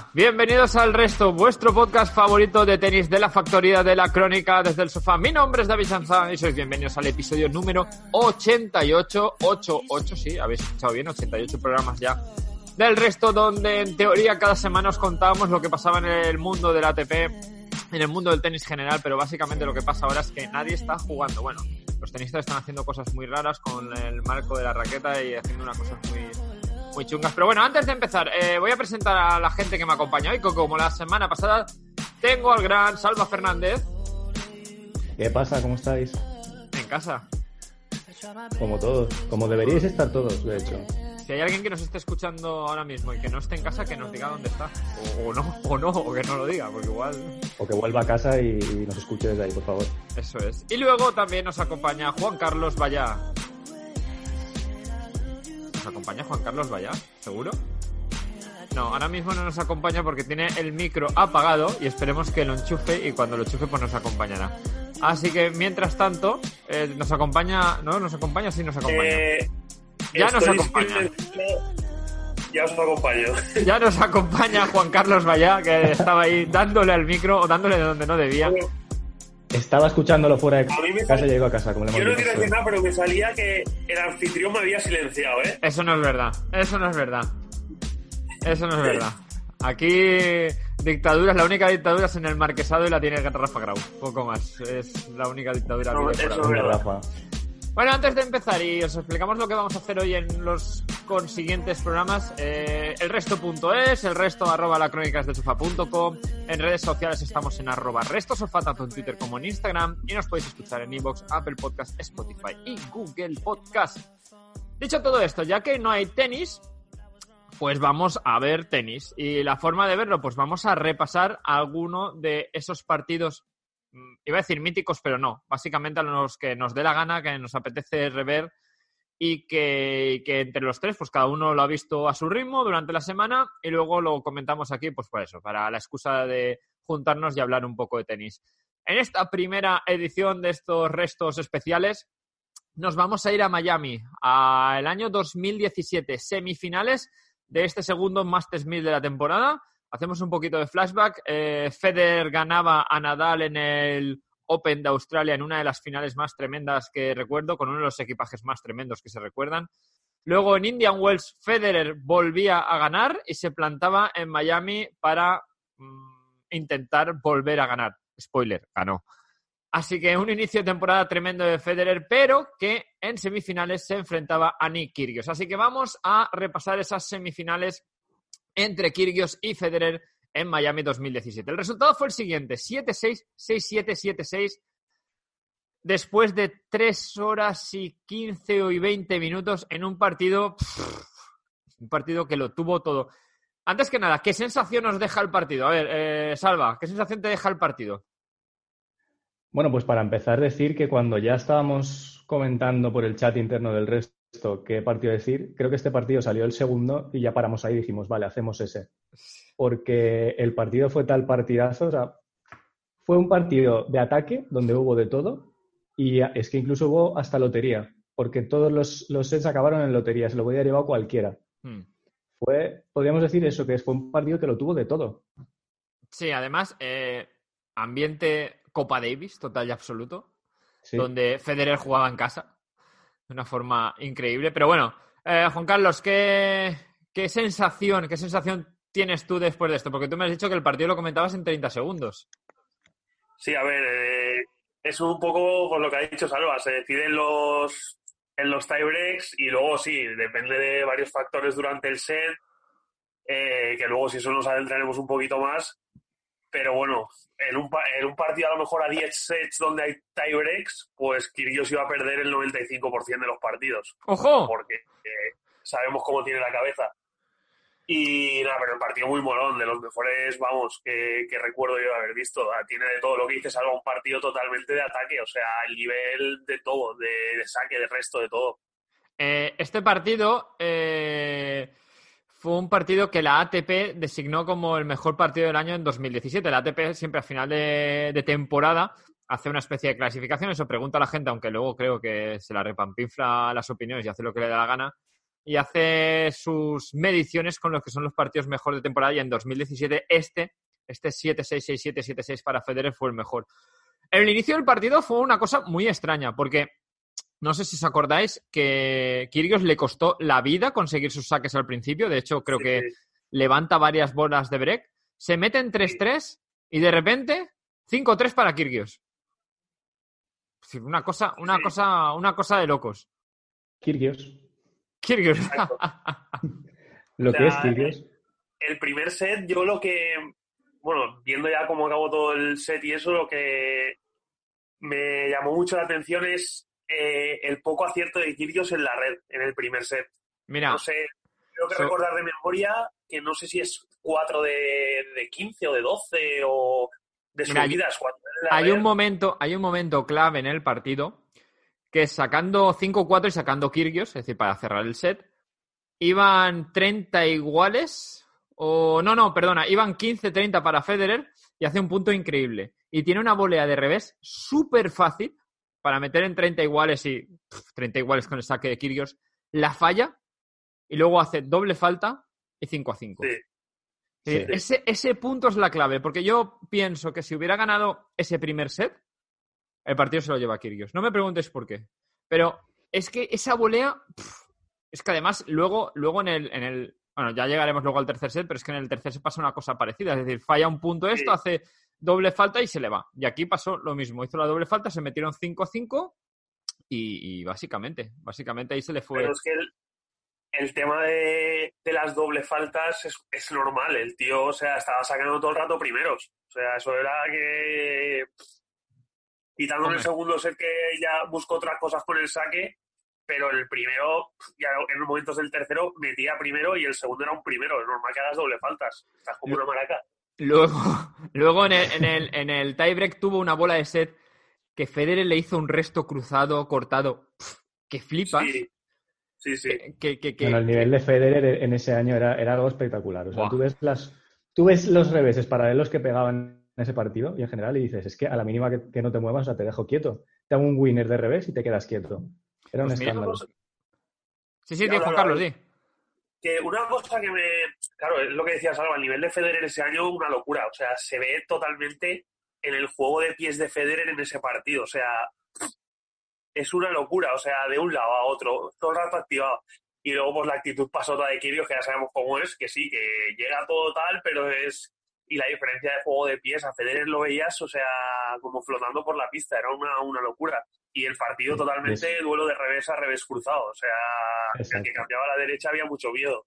Bienvenidos al Resto, vuestro podcast favorito de tenis de la factoría de la crónica desde el sofá. Mi nombre es David Sanzán y sois bienvenidos al episodio número 88, sí, habéis escuchado bien, 88 programas ya del Resto, donde en teoría cada semana os contábamos lo que pasaba en el mundo del ATP, en el mundo del tenis general, pero básicamente lo que pasa ahora es que nadie está jugando. Bueno, los tenistas están haciendo cosas muy raras con el marco de la raqueta y haciendo unas cosas muy chungas. Pero bueno, antes de empezar, voy a presentar a la gente que me acompaña hoy. Como la semana pasada, tengo al gran Salva Fernández. ¿Qué pasa? ¿Cómo estáis? En casa. Como todos. Como deberíais estar todos, de hecho. Si hay alguien que nos esté escuchando ahora mismo y que no esté en casa, que nos diga dónde está. O que no lo diga, porque igual... O que vuelva a casa y nos escuche desde ahí, por favor. Eso es. Y luego también nos acompaña Juan Carlos Vallá. ¿Nos acompaña Juan Carlos Vallá? ¿Seguro? No, ahora mismo no nos acompaña porque tiene el micro apagado y esperemos que lo enchufe y cuando lo enchufe pues nos acompañará. Así que mientras tanto, nos acompaña... ¿No? ¿Nos acompaña? Sí, nos acompaña. Ya nos acompaña. Ya os acompaño. Ya nos acompaña Juan Carlos Vallá, que estaba ahí dándole al micro o dándole de donde no debía. Estaba escuchándolo fuera de casa y llegó a casa. Como le yo no quiero decir nada, pero me salía que el anfitrión me había silenciado, ¿eh? Eso no es verdad. Aquí dictaduras, la única dictadura es en el Marquesado y la tiene Rafa Grau. Poco más. Es la única dictadura. No, eso es Rafa. Bueno, antes de empezar y os explicamos lo que vamos a hacer hoy en los consiguientes programas, elresto.es, elresto@lacronicasdelsofá.com, en redes sociales estamos en @restosofá, tanto en Twitter como en Instagram, y nos podéis escuchar en iVoox, Apple Podcast, Spotify y Google Podcast. Dicho todo esto, ya que no hay tenis, pues vamos a ver tenis. Y la forma de verlo, pues vamos a repasar alguno de esos partidos. Iba a decir míticos, pero no. Básicamente a los que nos dé la gana, que nos apetece rever y que entre los tres, pues cada uno lo ha visto a su ritmo durante la semana y luego lo comentamos aquí, pues por eso, para la excusa de juntarnos y hablar un poco de tenis. En esta primera edición de estos restos especiales nos vamos a ir a Miami, al año 2017, semifinales de este segundo Masters 1000 de la temporada. Hacemos un poquito de flashback. Federer ganaba a Nadal en el Open de Australia en una de las finales más tremendas que recuerdo, con uno de los equipajes más tremendos que se recuerdan. Luego en Indian Wells, Federer volvía a ganar y se plantaba en Miami para intentar volver a ganar. Spoiler, ganó. Así que un inicio de temporada tremendo de Federer, pero que en semifinales se enfrentaba a Nick Kyrgios. Así que vamos a repasar esas semifinales entre Kyrgios y Federer en Miami 2017. El resultado fue el siguiente: 7-6, 6-7, 7-6. Después de 3 horas y 15 y 20 minutos en un partido que lo tuvo todo. Antes que nada, ¿qué sensación os deja el partido? A ver, Salva, ¿qué sensación te deja el partido? Bueno, pues para empezar, decir que cuando ya estábamos comentando por el chat interno del Resto qué partido decir, creo que este partido salió el segundo y ya paramos ahí y dijimos, vale, hacemos ese. Porque el partido fue tal partidazo, o sea, fue un partido de ataque donde hubo de todo y es que incluso hubo hasta lotería, porque todos los sets acabaron en lotería, se lo podía llevar cualquiera. Podríamos decir eso, que fue un partido que lo tuvo de todo. Sí, además, ambiente Copa Davis, total y absoluto, sí. Donde Federer jugaba en casa de una forma increíble. Pero bueno, Juan Carlos, ¿qué sensación tienes tú después de esto? Porque tú me has dicho que el partido lo comentabas en 30 segundos. Sí, a ver, es un poco por lo que ha dicho Salva. Se decide en los tiebreaks y luego sí, depende de varios factores durante el set, que luego si eso nos adentraremos un poquito más. Pero bueno, en un partido a lo mejor a 10 sets donde hay tiebreaks, pues Kyrgios iba a perder el 95% de los partidos. ¡Ojo! Porque sabemos cómo tiene la cabeza. Y nada, pero el partido muy molón, de los mejores, vamos, que recuerdo yo haber visto. Tiene de todo lo que dices, algo un partido totalmente de ataque, o sea, el nivel de todo, de saque, de resto, de todo. Este partido... fue un partido que la ATP designó como el mejor partido del año en 2017. La ATP siempre a final de temporada hace una especie de clasificación. Eso pregunta a la gente, aunque luego creo que se la repampinfla las opiniones y hace lo que le da la gana. y hace sus mediciones con los que son los partidos mejor de temporada, y en 2017 este 7-6, 6-7, 7-6 para Federer fue el mejor. En el inicio del partido fue una cosa muy extraña, porque no sé si os acordáis que Kyrgios le costó la vida conseguir sus saques al principio. De hecho, creo que levanta varias bolas de break, se mete en 3-3 y de repente 5-3 para Kyrgios. Una cosa de locos. Kyrgios. Lo que es Kyrgios. El primer set, yo lo que... Bueno, viendo ya cómo acabó todo el set y eso, lo que me llamó mucho la atención es el poco acierto de Kyrgios en la red, en el primer set. Mira, no sé, creo que recordar de memoria que no sé si es 4 de 15 o de 12 o de subidas. Hay un momento clave en el partido que sacando 5-4 y sacando Kyrgios, es decir, para cerrar el set, iban 30 iguales, iban 15-30 para Federer y hace un punto increíble. Y tiene una volea de revés súper fácil para meter en 30 iguales y 30 iguales con el saque de Kyrgios. La falla y luego hace doble falta y 5-5. Ese punto es la clave, porque yo pienso que si hubiera ganado ese primer set, el partido se lo lleva a Kyrgios. No me preguntes por qué, pero es que esa volea, es que además luego en el bueno, ya llegaremos luego al tercer set, pero es que en el tercer set pasa una cosa parecida, es decir, falla un punto hace doble falta y se le va. Y aquí pasó lo mismo, hizo la doble falta, se metieron 5-5 y básicamente ahí se le fue. Pero es que el tema de las doble faltas es normal. El tío, o sea, estaba sacando todo el rato primeros. O sea, eso era que... Quitando el segundo set que ya buscó otras cosas con el saque, pero el primero, ya en los momentos del tercero, metía primero y el segundo era un primero. Es normal que hagas doble faltas. Estás como una maraca. Luego en el tiebreak tuvo una bola de set que Federer le hizo un resto cruzado, cortado. Que flipas. Sí. Bueno, el nivel de Federer en ese año era algo espectacular. O sea, tú ves los reveses paralelos que pegaban en ese partido y en general y dices, es que a la mínima que no te muevas, o sea, te dejo quieto. Te hago un winner de revés y te quedas quieto. Era un escándalo. Sí, Juan Carlos, di. Que una cosa que Claro, es lo que decías, Alba, el nivel de Federer ese año, una locura. O sea, se ve totalmente en el juego de pies de Federer en ese partido. O sea, es una locura. O sea, de un lado a otro, todo el rato activado. Y luego, pues, la actitud pasota de Kyrgios, que ya sabemos cómo es, que sí, que llega todo tal, pero es... Y la diferencia de juego de pies, a Federer lo veías, o sea, como flotando por la pista. Era una locura. Y el partido totalmente duelo de revés a revés cruzado. O sea, el que cambiaba a la derecha había mucho miedo.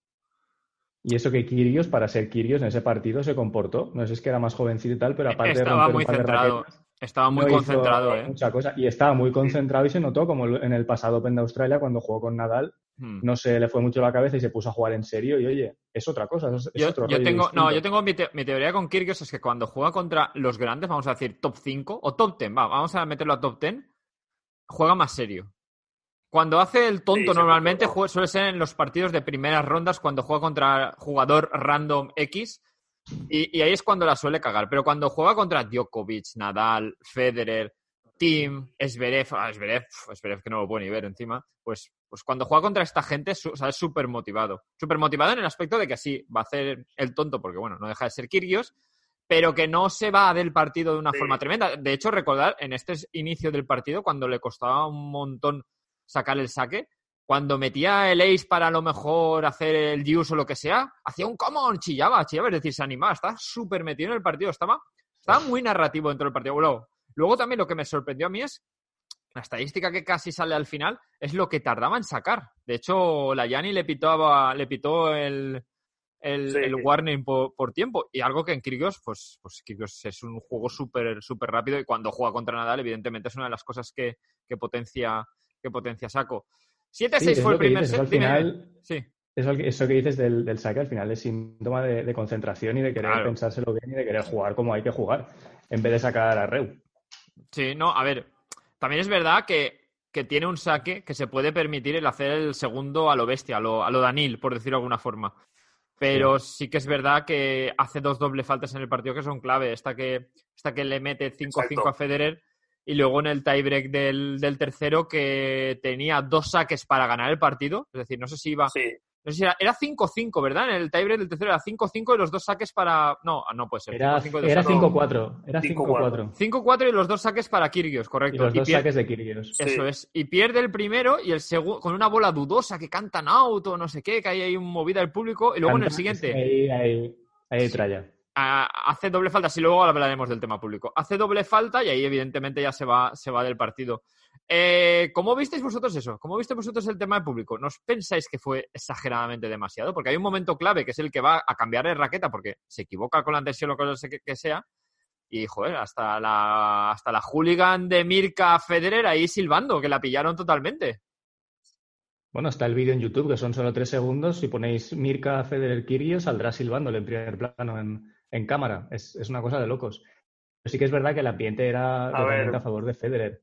Y eso que Kyrgios, para ser Kyrgios, en ese partido se comportó. No sé si es que era más jovencito y tal, pero aparte estaba de romper muy centrado. Raquetas, estaba muy concentrado, mucha cosa. Y estaba muy concentrado y se notó, como en el pasado Open de Australia, cuando jugó con Nadal, no se le fue mucho la cabeza y se puso a jugar en serio. Y oye, es otra cosa. Es otro rollo distinto. Yo tengo mi teoría con Kyrgios es que cuando juega contra los grandes, vamos a decir top 5 o top 10, vamos a meterlo a top 10, juega más serio. Cuando hace el tonto normalmente suele ser en los partidos de primeras rondas cuando juega contra jugador random X y ahí es cuando la suele cagar. Pero cuando juega contra Djokovic, Nadal, Federer, Thiem, Zverev que no lo puedo ni ver encima, pues cuando juega contra esta gente es súper motivado. Súper motivado en el aspecto de que sí, va a hacer el tonto porque, bueno, no deja de ser Kyrgios, pero que no se va del partido de una forma tremenda. De hecho, recordar, en este inicio del partido, cuando le costaba un montón sacar el saque, cuando metía el ace para a lo mejor hacer el deuce o lo que sea, hacía un common, chillaba, es decir, se animaba, estaba súper metido en el partido, estaba muy narrativo dentro del partido. Luego también lo que me sorprendió a mí es la estadística que casi sale al final, es lo que tardaba en sacar. De hecho, la Gianni le pitó el warning por tiempo, y algo que en Kyrgios, pues Kyrgios es un juego súper rápido y cuando juega contra Nadal, evidentemente es una de las cosas que potencia saco. 7-6 fue el primer set. Al final, eso que dices del saque al final es síntoma de concentración y de querer pensárselo bien y de querer jugar como hay que jugar, en vez de sacar a Reu. Sí, no, a ver, también es verdad que tiene un saque que se puede permitir el hacer el segundo a lo bestia, a lo Danil, por decirlo de alguna forma. Pero sí que es verdad que hace 2 doble faltas en el partido que son clave. Esta que le mete 5-5 a Federer y luego en el tiebreak del tercero que tenía 2 saques para ganar el partido, es decir, no sé si iba... Sí. No sé si era 5-5, ¿verdad? En el tiebreak del tercero era 5-5 y los 2 saques para... No, no puede ser. Era 5-4. Era 5-4. 5-4 y los 2 saques para Kyrgios, correcto. Y los 2 saques de Kyrgios. Eso es. Y pierde el primero y el segundo con una bola dudosa que cantan out o no sé qué, que hay ahí un movida del público. Y luego en el siguiente... Ahí tralla. Hace doble falta, si luego hablaremos del tema público. Hace doble falta y ahí evidentemente ya se va del partido. ¿Cómo visteis vosotros eso? ¿Cómo visteis vosotros el tema de público? ¿No os pensáis que fue exageradamente demasiado? Porque hay un momento clave que es el que va a cambiar de raqueta porque se equivoca con la tensión o con lo que sea. Y, joder, hasta la hooligan de Mirka Federer ahí silbando, que la pillaron totalmente. Bueno, está el vídeo en YouTube, que son solo 3 segundos. Si ponéis Mirka Federer Kyrgios, saldrá silbándole en primer plano en cámara. Es una cosa de locos. Pero sí que es verdad que el ambiente era totalmente a favor de Federer.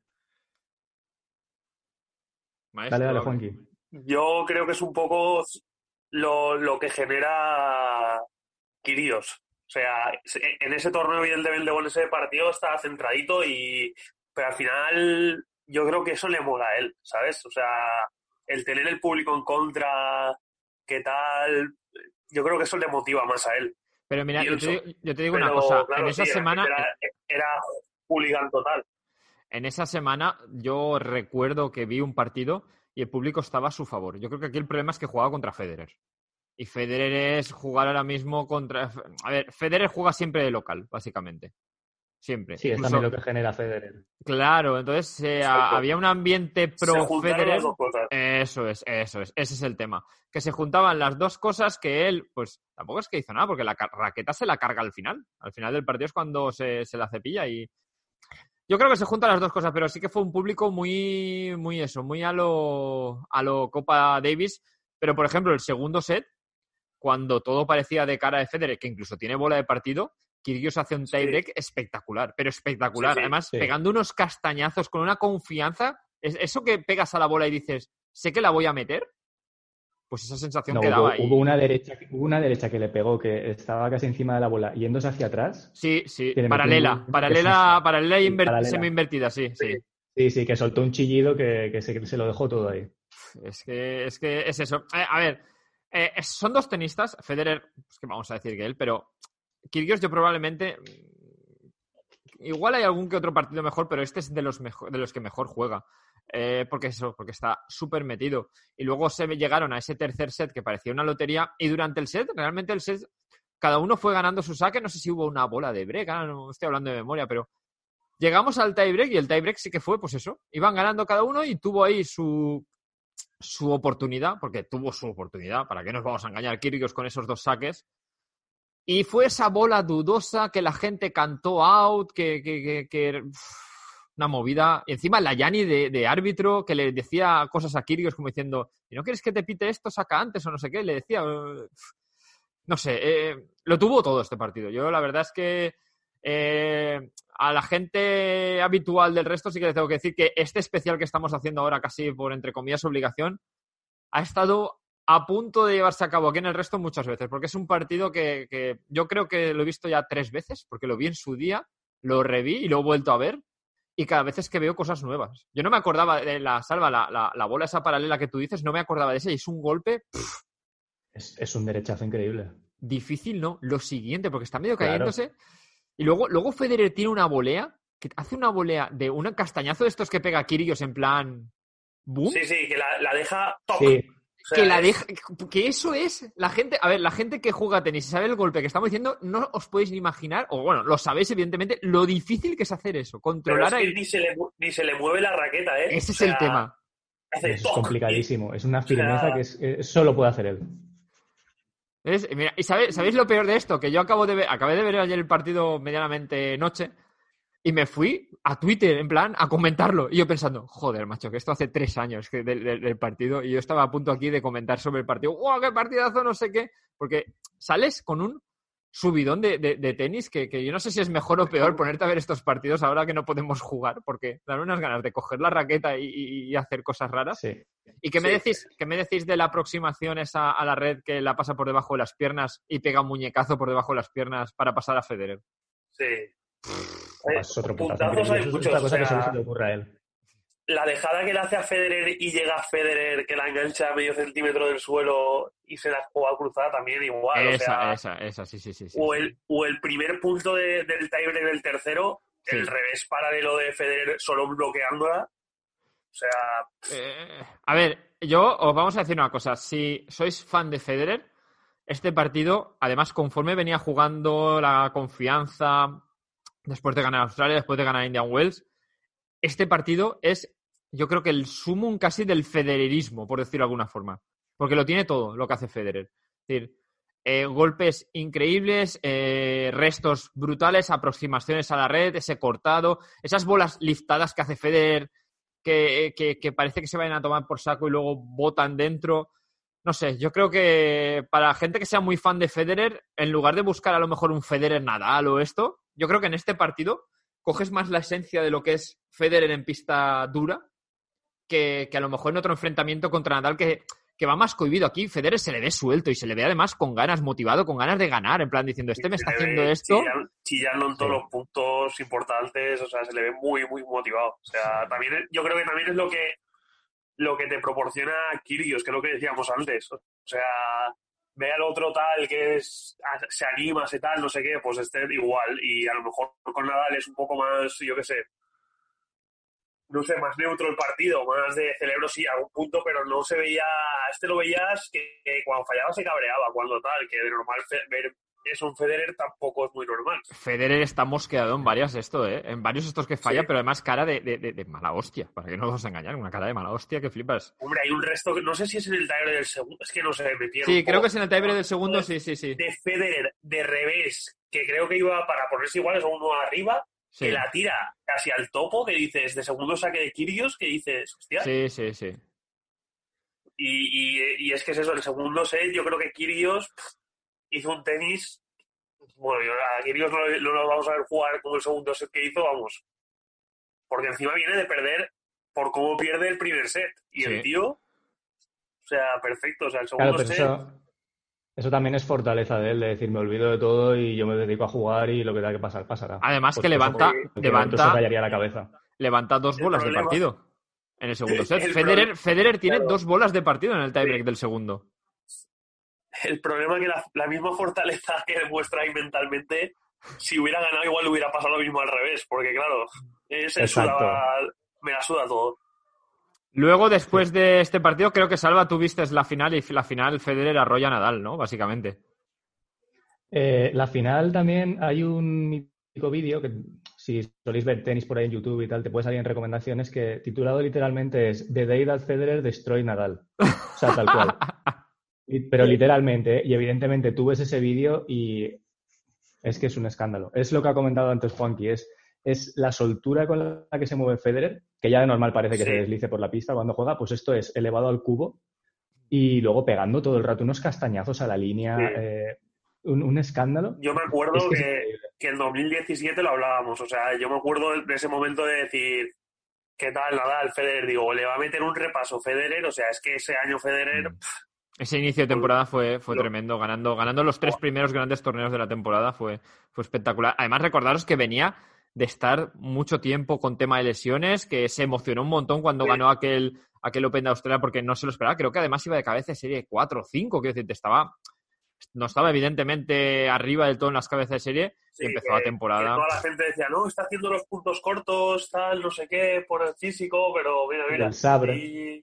Maestro, dale, Juanqui. Yo creo que es un poco lo que genera Kyrgios. O sea, en ese torneo, evidentemente, con ese partido está centradito pero al final yo creo que eso le mola a él, ¿sabes? O sea, el tener el público en contra, ¿qué tal? Yo creo que eso le motiva más a él. Pero mira, yo te digo una cosa. Claro, en esa semana... Era hooligan total. En esa semana yo recuerdo que vi un partido y el público estaba a su favor. Yo creo que aquí el problema es que jugaba contra Federer. Y Federer es jugar ahora mismo contra... A ver, Federer juega siempre de local, básicamente. Siempre. Sí, es también lo que genera Federer. Claro, entonces había un ambiente pro Federer. Las dos cosas. Eso es. Ese es el tema. Que se juntaban las dos cosas que él, pues tampoco es que hizo nada, porque la raqueta se la carga al final. Al final del partido es cuando se la cepilla y... Yo creo que se juntan las dos cosas, pero sí que fue un público muy a lo Copa Davis. Pero, por ejemplo, el segundo set, cuando todo parecía de cara de Federer, que incluso tiene bola de partido, Kyrgios hace un tiebreak espectacular, pero espectacular. Sí. Además, pegando unos castañazos con una confianza. Eso que pegas a la bola y dices, sé que la voy a meter, pues esa sensación quedaba ahí. Hubo una derecha que le pegó, que estaba casi encima de la bola, yéndose hacia atrás. Sí, paralela semi-invertida, sí. Sí, que soltó un chillido que se lo dejó todo ahí. Es que es eso. A ver, son dos tenistas, Federer, pues que vamos a decir que él, pero Kyrgios yo probablemente... Igual hay algún que otro partido mejor, pero este es de los que mejor juega. Porque está súper metido. Y luego se llegaron a ese tercer set que parecía una lotería. Y durante el set, realmente el set, cada uno fue ganando su saque. No sé si hubo una bola de break, no estoy hablando de memoria, pero llegamos al tiebreak y el tiebreak sí que fue, pues eso. Iban ganando cada uno y tuvo ahí su oportunidad, porque tuvo su oportunidad. ¿Para qué nos vamos a engañar? Kyrgios con esos 2 saques. Y fue esa bola dudosa que la gente cantó out, que una movida. Y encima la Yanni de árbitro que le decía cosas a Kyrgios como diciendo, ¿y no quieres que te pite esto? Saca antes o no sé qué. Le decía, no sé, lo tuvo todo este partido. Yo la verdad es que a la gente habitual del resto sí que le tengo que decir que este especial que estamos haciendo ahora casi por entre comillas obligación ha estado a punto de llevarse a cabo aquí en el resto muchas veces, porque es un partido que yo creo que lo he visto ya 3 veces, porque lo vi en su día, lo reví y lo he vuelto a ver, y cada vez es que veo cosas nuevas. Yo no me acordaba de la bola esa paralela que tú dices, no me acordaba de esa, y es un golpe... Es un derechazo increíble. Difícil, ¿no? Lo siguiente, porque está medio cayéndose, y luego Federer tiene una volea, que hace una volea de un castañazo de estos que pega Kyrgios en plan... ¿Boom? Sí, que la deja top. Sí. O sea, que eso es la gente, a ver, la gente que juega tenis y sabe el golpe que estamos diciendo, no os podéis ni imaginar, o bueno, lo sabéis evidentemente, lo difícil que es hacer eso, controlar pero es que ni se le mueve la raqueta, ¿eh? Ese es el tema. Es complicadísimo, es una firmeza que solo puede hacer él. Mira, ¿y sabéis lo peor de esto? Que yo acabé de ver ayer el partido medianamente noche y me fui a Twitter, en plan, a comentarlo. Y yo pensando, joder, macho, que esto hace 3 años del partido. Y yo estaba a punto aquí de comentar sobre el partido. ¡Wow, qué partidazo! No sé qué. Porque sales con un subidón de tenis que yo no sé si es mejor o peor ponerte a ver estos partidos ahora que no podemos jugar. Porque dan unas ganas de coger la raqueta y hacer cosas raras. Sí. ¿Y qué me decís de la aproximación esa a la red que la pasa por debajo de las piernas y pega un muñecazo por debajo de las piernas para pasar a Federer? Sí. es otro puntazo puntazos hay increíble. Eso es muchos, otra cosa o que solo sea, se le ocurre a él. la dejada que le hace a Federer y llega a Federer, que la engancha a medio centímetro del suelo y se la juega cruzada también igual. Esa, o sea, sí. o el primer punto del tiebreak del tercero, Sí. el revés paralelo de Federer solo bloqueándola. O sea, A ver, yo os vamos a decir una cosa. Si sois fan de Federer, este partido, además, conforme venía jugando la confianza después de ganar Australia, después de ganar Indian Wells, este partido es, yo creo que el sumum casi del federerismo, por decirlo de alguna forma. Porque lo tiene todo lo que hace Federer. Es decir, golpes increíbles, restos brutales, aproximaciones a la red, ese cortado, esas bolas liftadas que hace Federer que parece que se vayan a tomar por saco y luego botan dentro. No sé, yo creo que para gente que sea muy fan de Federer, en lugar de buscar a lo mejor un Federer Nadal o esto, yo creo que en este partido coges más la esencia de lo que es Federer en pista dura que a lo mejor en otro enfrentamiento contra Nadal que va más cohibido. Aquí Federer se le ve suelto y se le ve además con ganas, motivado, con ganas de ganar, en plan diciendo, me está haciendo esto. Chillando en todos los puntos importantes, o sea, se le ve muy, muy motivado. O sea, también yo creo que también es lo que te proporciona Kyrgios, que es lo que decíamos antes. O sea, ve al otro tal que se anima, se tal, no sé qué, pues igual. Y a lo mejor con Nadal es un poco más, yo qué sé, no sé, más neutro el partido, más de celebro sí a un punto, pero no se veía, lo veías que cuando fallaba se cabreaba, cuando tal, que de normal ver eso en Federer tampoco es muy normal. Federer está mosqueado en varias en varios estos que falla, Sí. pero además cara de mala hostia, para que no nos vamos a engañar, una cara de mala hostia que flipas. Hombre, hay un resto, no sé si es en el tiebreak del segundo, es que no sé, me pierdo. Sí, creo que es en el tiebreak del segundo, sí. De Federer de revés, que creo que iba para ponerse igual, es uno arriba, sí. Que la tira casi al topo, que dices, de segundo saque de Kyrgios, que dices, hostia. Sí. Y es que es eso, el segundo set, yo creo que Kyrgios hizo un tenis. Bueno, a Kyrgios no lo vamos a ver jugar como el segundo set que hizo, vamos. Porque encima viene de perder por cómo pierde el primer set. Y el tío, o sea, perfecto. O sea, el segundo set. Eso también es fortaleza de él, de decir, me olvido de todo y yo me dedico a jugar y lo que tenga que pasar, pasará. Además pues que levanta se rayaría la cabeza. Levanta 2 bolas de partido en el segundo set. Federer tiene 2 bolas de partido en el tiebreak del segundo. El problema es que la misma fortaleza que demuestra ahí mentalmente, si hubiera ganado igual le hubiera pasado lo mismo al revés, porque claro, me la suda todo. Luego, después de este partido, creo que Salva, tú viste la final y la final Federer arrolla a Nadal, ¿no? Básicamente. La final también hay un mítico vídeo que si soléis ver tenis por ahí en YouTube y tal, te puede salir en recomendaciones que titulado literalmente es The Day That Federer Destroyed Nadal. O sea, tal cual. Pero literalmente, y evidentemente tú ves ese vídeo y es que es un escándalo. Es lo que ha comentado antes Juanqui, es la soltura con la que se mueve Federer, que ya de normal parece que se deslice por la pista cuando juega, pues esto es elevado al cubo y luego pegando todo el rato unos castañazos a la línea, un escándalo. Yo me acuerdo que en 2017 lo hablábamos, o sea, yo me acuerdo de ese momento de decir, ¿qué tal Nadal, Federer? Digo, le va a meter un repaso Federer, o sea, es que ese año Federer... Ese inicio de temporada fue tremendo, ganando los 3 primeros grandes torneos de la temporada, fue espectacular. Además, recordaros que venía de estar mucho tiempo con tema de lesiones, que se emocionó un montón cuando ganó aquel Open de Australia porque no se lo esperaba. Creo que además iba de cabeza de serie 4 o 5, quiero decir, no estaba evidentemente arriba del todo en las cabezas de serie y empezó la temporada. Que toda la gente decía, no, está haciendo los puntos cortos, tal, no sé qué, por el físico, pero mira. El sabre.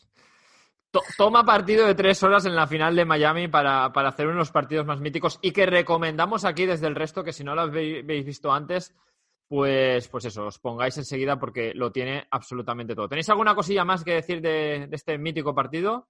Toma partido de 3 horas en la final de Miami para hacer uno de los partidos más míticos y que recomendamos aquí desde el resto, que si no lo habéis visto antes, pues eso, os pongáis enseguida porque lo tiene absolutamente todo. ¿Tenéis alguna cosilla más que decir de este mítico partido?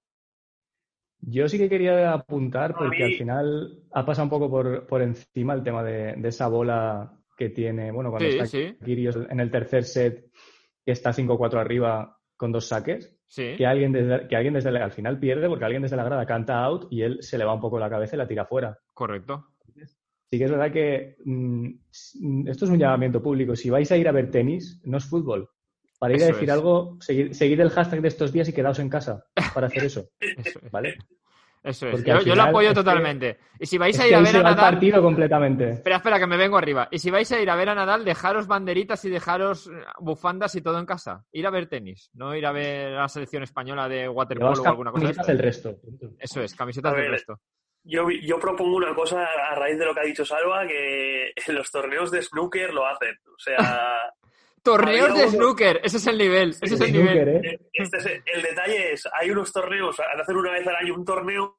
Yo sí que quería apuntar porque al final ha pasado un poco por encima el tema de esa bola que tiene, bueno, cuando está Kyrgios en el tercer set, que está 5-4 arriba con 2 saques, que alguien desde al final pierde porque alguien desde la grada canta out y él se le va un poco la cabeza y la tira fuera. Correcto. Sí que es verdad que esto es un llamamiento público. Si vais a ir a ver tenis, no es fútbol. Para ir a decir algo, seguid el hashtag de estos días y quedaos en casa para hacer eso. ¿Vale? Eso es. Porque Yo al lo final apoyo es que- totalmente. Y si vais Es a que ir a ahí ver se a va el Nadal... partido completamente. Espera, que me vengo arriba. Y si vais a ir a ver a Nadal, dejaros banderitas y dejaros bufandas y todo en casa. Ir a ver tenis, no ir a ver a la selección española de waterpolo Llevas o alguna cosa de camisetas esto. del resto. Punto. Eso es, camisetas A del ver, resto. Yo propongo una cosa a raíz de lo que ha dicho Salva, que en los torneos de snooker lo hacen. O sea, Torneos había de uno- snooker, ese es el nivel, ese es el Snooker, nivel. ¿eh? el detalle es, hay unos torneos, al hacer una vez al año un torneo,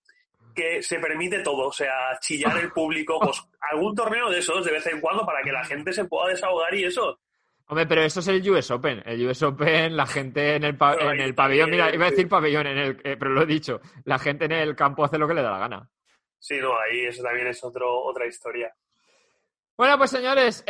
que se permite todo, o sea, chillar el público, pues algún torneo de esos de vez en cuando para que la gente se pueda desahogar y eso. Hombre, pero eso es el US Open. El US Open, la gente en el Pero ahí pabellón, mira, también, iba a sí. decir pabellón, pero lo he dicho. La gente en el campo hace lo que le da la gana. Sí, no, ahí eso también es otra historia. Bueno, pues señores,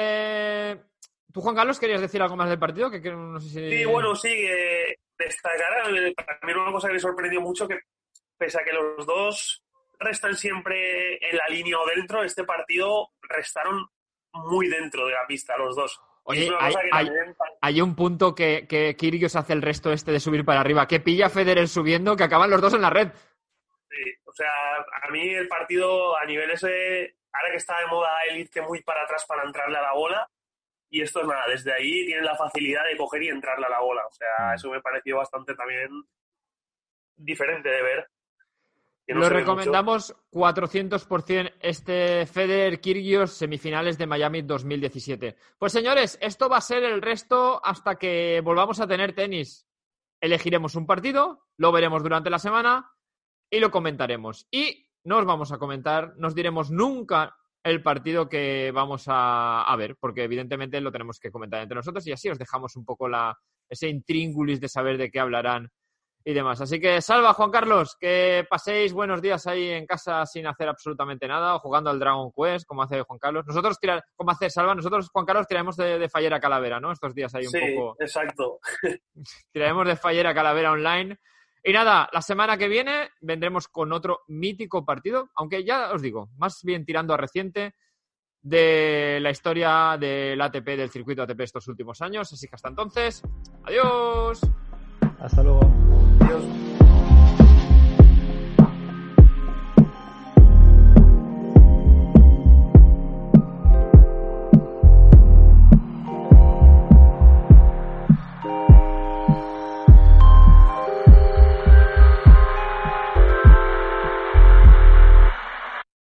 ¿tú, Juan Carlos, querías decir algo más del partido? Que no sé si... Sí, bueno, sí, destacar, para mí una cosa que me sorprendió mucho, que pese a que los dos restan siempre en la línea o dentro, este partido restaron muy dentro de la pista, los dos. Oye, es una cosa que también... hay un punto que Kyrgios hace el resto de subir para arriba, que pilla Federer subiendo, que acaban los dos en la red. Sí, o sea, a mí el partido a nivel ese, ahora que está de moda el irte muy para atrás para entrarle a la bola, y esto es nada, desde ahí tienen la facilidad de coger y entrarle a la bola. O sea, eso me pareció bastante también diferente de ver. Que no Lo se ve recomendamos 400% este Federer Kyrgios semifinales de Miami 2017. Pues señores, esto va a ser el resto hasta que volvamos a tener tenis. Elegiremos un partido, lo veremos durante la semana y lo comentaremos. Y no os vamos a comentar, nos diremos nunca el partido que vamos a ver, porque evidentemente lo tenemos que comentar entre nosotros y así os dejamos un poco ese intríngulis de saber de qué hablarán y demás. Así que salva, Juan Carlos, que paséis buenos días ahí en casa sin hacer absolutamente nada o jugando al Dragon Quest, como hace Juan Carlos. Como hace Salva, nosotros, Juan Carlos, tiraremos de Fallera Calavera, ¿no? Estos días ahí un poco... Sí, exacto. Tiraremos de Fallera Calavera online. Y nada, la semana que viene vendremos con otro mítico partido, aunque ya os digo, más bien tirando a reciente de la historia del ATP, del circuito ATP estos últimos años. Así que hasta entonces, adiós. Hasta luego. Adiós.